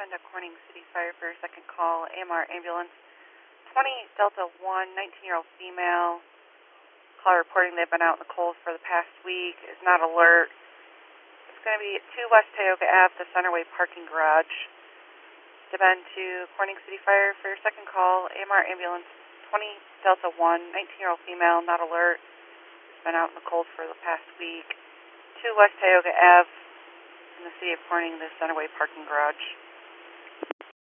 to Corning City Fire for your second call. AMR ambulance 20 Delta 1, 19-year-old female. Caller reporting they've been out in the cold for the past week, is not alert. It's going to be at 2 West Tioga Ave, the Centerway parking garage. To bend to Corning City Fire for your second call. AMR ambulance 20 Delta 1, 19-year-old female, not alert. It's been out in the cold for the past week. 2 West Tioga Ave in the city of Corning, the Centerway parking garage.